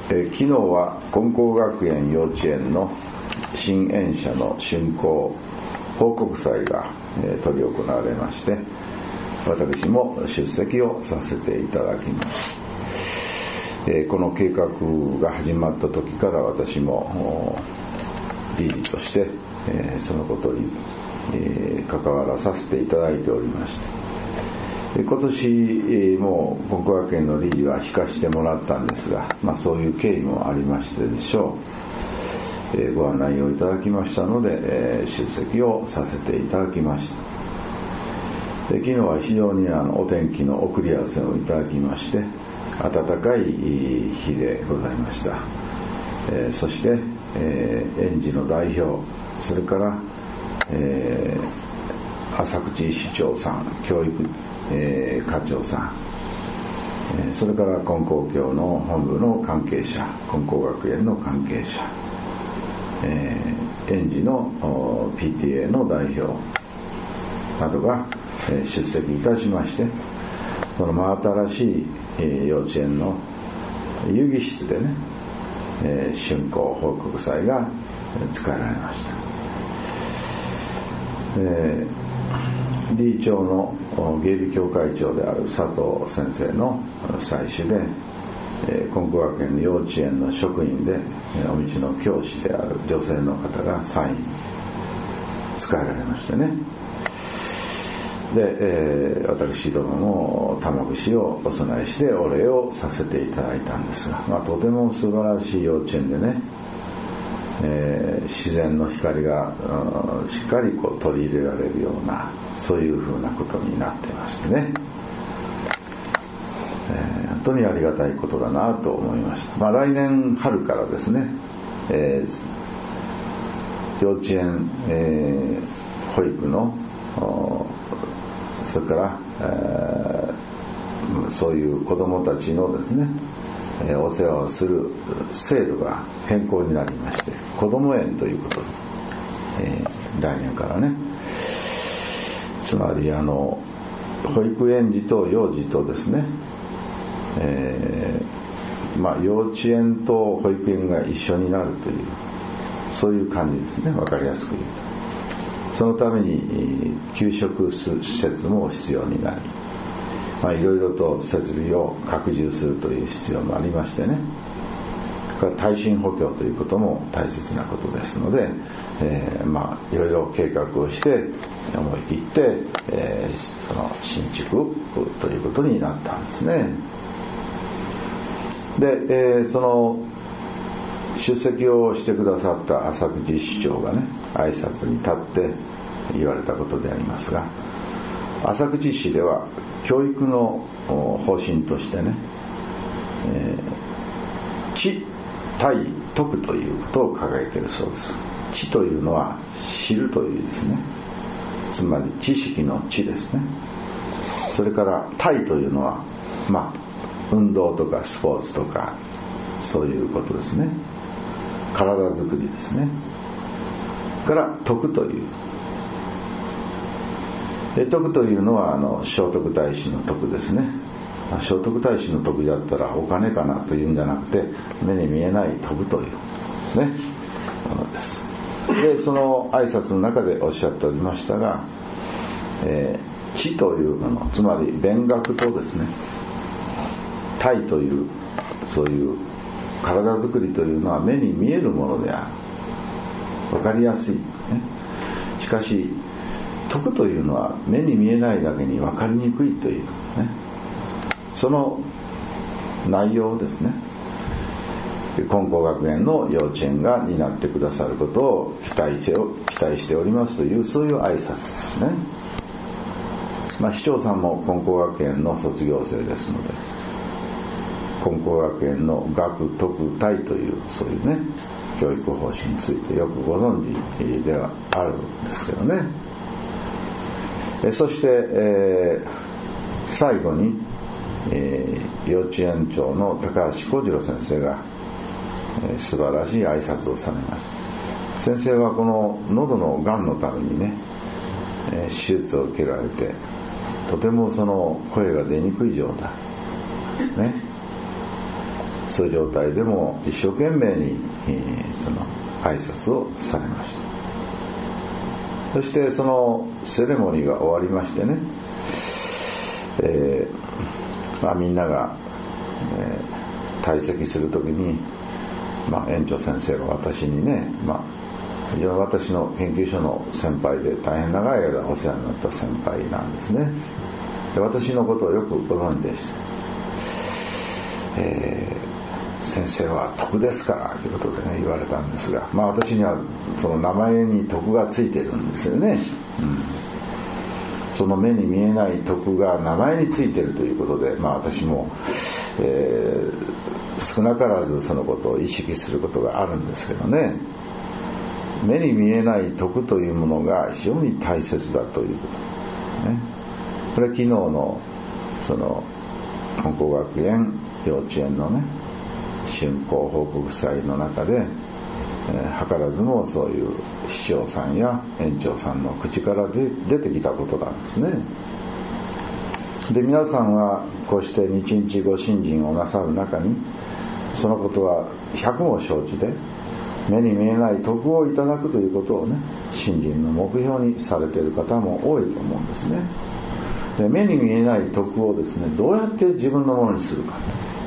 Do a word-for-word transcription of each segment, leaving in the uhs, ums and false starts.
えー、昨日は金光学園幼稚園の新園舎の竣工報告祭が、えー、執り行われまして、私も出席をさせていただきます。えー、この計画が始まった時から私も理事として、えー、そのことに、えー、関わらさせていただいておりまして、今年も金光学園の理事は引かしてもらったんですが、まあ、そういう経緯もありましてでしょう、えー、ご案内をいただきましたので、えー、出席をさせていただきました。で、昨日は非常にあのお天気の送り合わせをいただきまして、暖かい日でございました。えー、そして、えー、園児の代表、それから、えー、浅口市長さん、教育、えー、課長さん、えー、それから金光教の本部の関係者、金光学園の関係者、えー、園児の ピーティーエー の代表などが、えー、出席いたしまして、この真新しい、えー、幼稚園の遊戯室でね、えー、竣工報告祭が使えられました。えー、理事長の芸美協会長である佐藤先生の採取で、えー、金光学園の幼稚園の職員で、えー、お道の教師である女性の方がサイン使えられましてね。で、えー、私どもも玉串をお供えしてお礼をさせていただいたんですが、まあ、とても素晴らしい幼稚園でね、えー、自然の光が、うん、しっかりこう取り入れられるような、そういうふうなことになっていましてね、えー、本当にありがたいことだなと思いました。まあ、来年春からですね、えー、幼稚園、えー、保育のそれから、えー、そういう子どもたちのですね、えー、お世話をする制度が変更になりまして、子ども園ということで、えー、来年からね、つまりあの保育園児と幼児とですね、えー、まあ幼稚園と保育園が一緒になるという、そういう感じですね、わかりやすく言うと。そのために給食施設も必要になり、まあ、いろいろと設備を拡充するという必要もありましてね、耐震補強ということも大切なことですので、えー、まあいろいろ計画をして思い切って、えー、その新築ということになったんですね。で、えー、その出席をしてくださった浅口市長がね、挨拶に立って言われたことでありますが、浅口市では教育の方針としてね、えー、知、体、徳ということを掲げているそうです。知というのは知るというですね、つまり知識の知ですね。それから体というのは、まあ運動とかスポーツとかそういうことですね。体づくりですね。から徳という、え徳というのはあの聖徳太子の徳ですね。聖徳太子の徳だったらお金かなというんじゃなくて、目に見えない徳というねものです。で、その挨拶の中でおっしゃっておりましたが、えー、知というもの、つまり勉学とですね、体というそういう体づくりというのは目に見えるものである、わかりやすい、ね、しかし徳というのは目に見えないだけにわかりにくいという、ね、その内容ですね。金光学園の幼稚園が担ってくださることを期待して、期待しておりますという、そういう挨拶ですね。まあ、市長さんも金光学園の卒業生ですので、金光学園の学徳体というそういうね教育方針についてよくご存知ではあるんですけどね。えそして、えー、最後に、えー、幼稚園長の高橋幸次郎先生が、えー、素晴らしい挨拶をされました。先生はこの喉のがんのためにね、えー、手術を受けられて、とてもその声が出にくい状態ね、 そういう状態でも一生懸命にその挨拶をされました。そしてそのセレモニーが終わりましてね、えーまあ、みんなが、えー、退席するときに、まあ、園長先生が私にね、まあ、非常に私の研究所の先輩で大変長い間お世話になった先輩なんですね。で、私のことをよくご存知でした。えー、先生は徳ですからということでね言われたんですが、まあ私にはその名前に徳がついてるんですよね、うん、その目に見えない徳が名前についてるということで、まあ私も、えー、少なからずそのことを意識することがあるんですけどね、目に見えない徳というものが非常に大切だということね。これ昨日のその金光学園幼稚園のね竣工報告祭の中で、えー、図らずもそういう市長さんや園長さんの口からで出てきたことなんですね。で、皆さんはこうして日々ご信心をなさる中にそのことは百も承知で目に見えない徳をいただくということをね信心の目標にされている方も多いと思うんですね。で、目に見えない徳をですねどうやって自分のものにするか、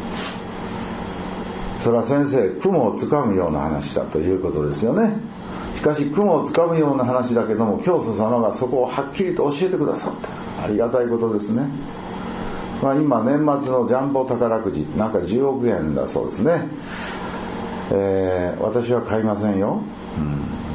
それは先生雲をつかむような話だということですよね。しかし雲をつかむような話だけども教祖様がそこをはっきりと教えてくださった。ありがたいことですね。まあ、今年末のジャンボ宝くじなんかじゅうおくえんだそうですね。えー、私は買いませんよ、うん、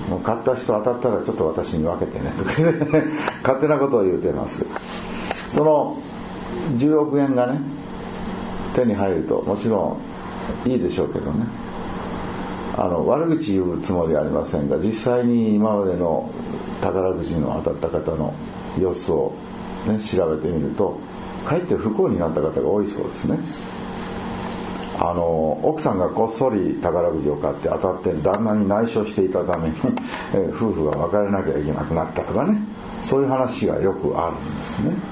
もう買った人当たったらちょっと私に分けてねとか勝手なことを言うてます。そのじゅうおくえんがね手に入るともちろんいいでしょうけどね、あの悪口言うつもりはありませんが、実際に今までの宝くじの当たった方の様子を、ね、調べてみるとかえって不幸になった方が多いそうですね。あの奥さんがこっそり宝くじを買って当たって旦那に内緒していたために夫婦が別れなきゃいけなくなったとかね、そういう話がよくあるんですね。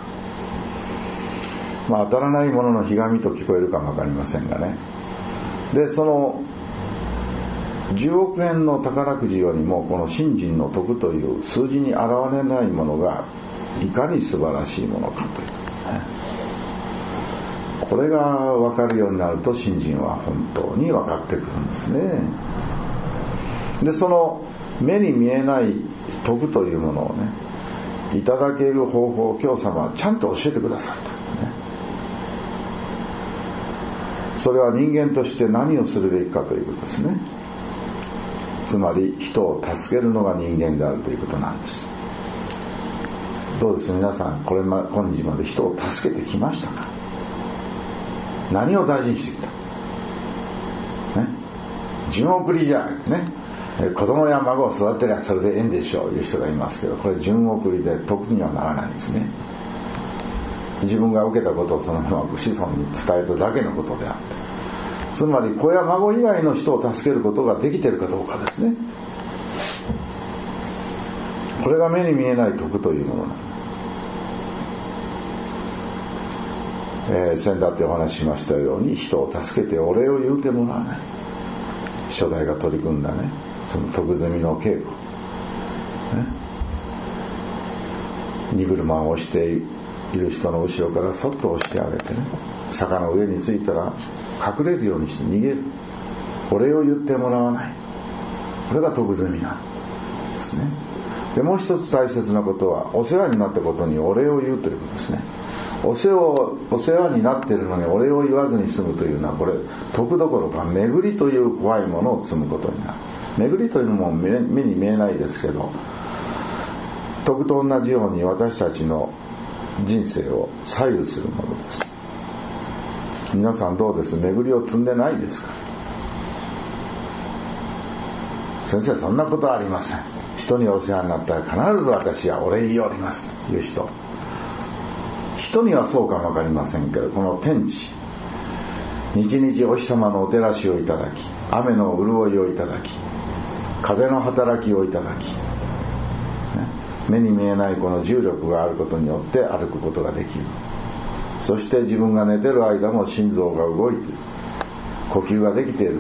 まあ当たらないもののひがみと聞こえるかもわかりませんがね。で、そのじゅうおくえんの宝くじよりもこの信心の徳という数字に現れないものがいかに素晴らしいものかという、ね、これが分かるようになると信心は本当に分かってくるんですね。で、その目に見えない徳というものをねいただける方法を教様はちゃんと教えてくださった、ね、それは人間として何をするべきかということですね。つまり人を助けるのが人間であるということなんです。どうです皆さん、これま今日まで人を助けてきましたか？何を大事にしてきた、ね、順送りじゃね、子供や孫を育てりゃそれでええんでしょういう人がいますけど、これ順送りで得にはならないんですね。自分が受けたことをそのまま子孫に伝えただけのことであって、つまり子や孫以外の人を助けることができているかどうかですね。これが目に見えない徳というものなんです。えー、先だってお話ししましたように人を助けてお礼を言うてもらわない、初代が取り組んだねその徳積みの稽古、ね、荷車を押している人の後ろからそっと押してあげてね、坂の上に着いたら隠れるようにして逃げる、お礼を言ってもらわない、これが徳積みなんですね。で、もう一つ大切なことはお世話になったことにお礼を言うということですね。お世話お世話になっているのにお礼を言わずに済むというのは、これ徳どころか巡りという怖いものを積むことになる。巡りというのも 目, 目に見えないですけど、徳と同じように私たちの人生を左右するものです。皆さんどうです？巡りを積んでないですか？先生、そんなことはありません。人にお世話になったら必ず私はお礼言いおりますという人、人にはそうかもわかりませんけど、この天地日々お日様のお照らしをいただき、雨の潤いをいただき、風の働きをいただき、ね、目に見えないこの重力があることによって歩くことができる。そして自分が寝てる間も心臓が動いている。 呼吸ができている、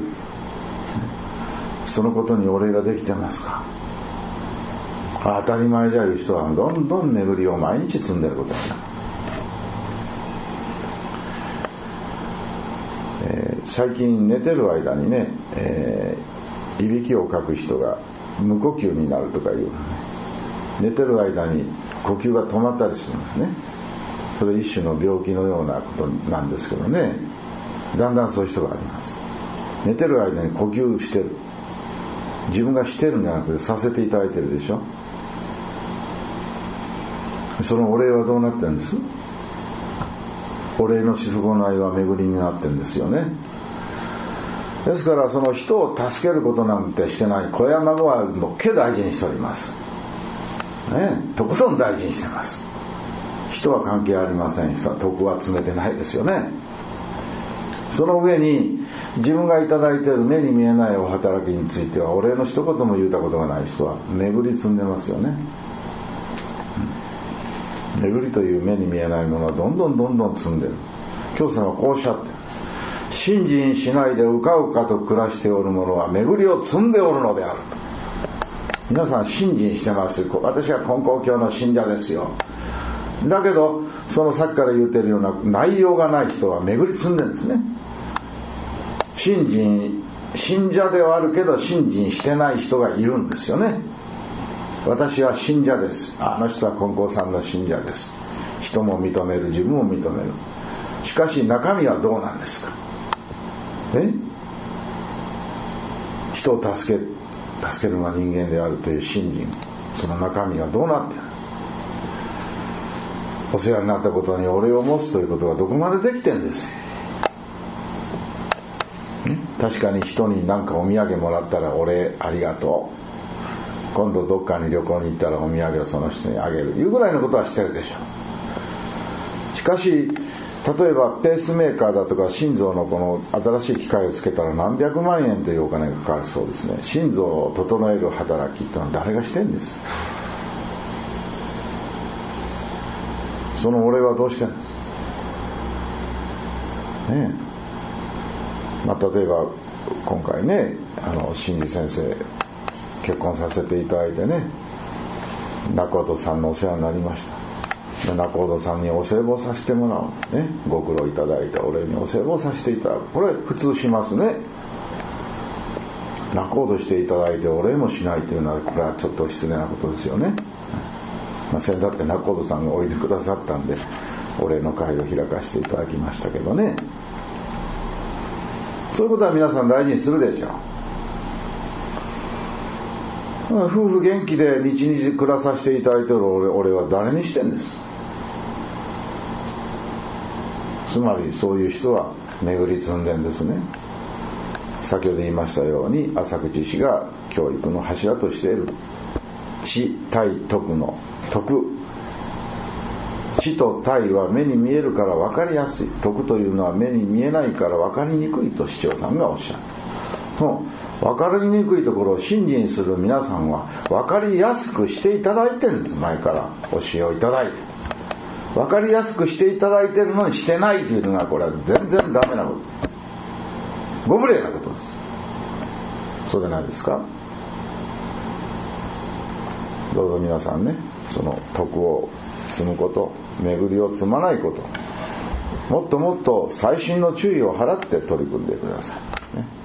そのことにお礼ができてますか？当たり前じゃいう人はどんどん巡りを毎日積んでることになる。えー、最近寝てる間にね、えー、いびきをかく人が無呼吸になるとかいう、ね、寝てる間に呼吸が止まったりするんですね。それ一種の病気のようなことなんですけどね、だんだんそういう人があります。寝てる間に呼吸してる、自分がしてるんじゃなくてさせていただいてるでしょ。そのお礼はどうなってるんです？お礼のし損ないは巡りになってるんですよね。ですからその人を助けることなんてしてない小山子はもっけ大事にしておりますね。とことん大事にしてます。人は関係ありません。人は徳は詰めてないですよね。その上に自分がいただいている目に見えないお働きについてはお礼の一言も言うたことがない人は巡り積んでますよね。巡りという目に見えないものはどんどんどんどん積んでる。教祖はこうおっしゃってる。信心しないでうかうかと暮らしておる者は巡りを積んでおるのである。皆さん信心してます。私は金光教の信者ですよ。だけどそのさっきから言ってるような内容がない人は巡り積んでるんですね。信心信者ではあるけど信心してない人がいるんですよね。私は信者です。あの人は金光さんの信者です。人も認める、自分も認める。しかし中身はどうなんですか？え？人を助ける助けるのは人間であるという信心、その中身がどうなっているんですか？お世話になったことにお礼を持つということがどこまでできてるんですよ。確かに人に何かお土産もらったらお礼ありがとう、今度どっかに旅行に行ったらお土産をその人にあげるいうぐらいのことはしてるでしょう。しかし例えばペースメーカーだとか心臓のこの新しい機械をつけたら何百万円というお金がかかるそうですね。心臓を整える働きってのは誰がしてるんです？そのお礼はどうしてるんですねえ。まあ、例えば今回ね、あの新次先生結婚させていただいてね、仲人さんのお世話になりました。仲人さんにお歳暮させてもらう、ね、ご苦労いただいてお礼にお歳暮させていただく、これ普通しますね。仲人していただいてお礼もしないというのはこれはちょっと失礼なことですよね。まあ、先だって仲人さんがおいでくださったんでお礼の会を開かせていただきましたけどね。そういうことは皆さん大事にするでしょう。夫婦元気で日々暮らさせていただいている俺、俺は誰にしてんです。つまりそういう人は巡り積んでんですね。先ほど言いましたように浅口氏が教育の柱としている知体徳の徳、知と体は目に見えるから分かりやすい、徳というのは目に見えないから分かりにくいと市長さんがおっしゃる。その分かりにくいところを信心する皆さんは分かりやすくしていただいてるんです。前から教えをいただいて分かりやすくしていただいてるのにしてないというのがこれは全然ダメなこと、ご無礼なことです。そうでないですか。どうぞ皆さんね、その徳を積むこと、巡りを積まないこと、もっともっと細心の注意を払って取り組んでくださいね。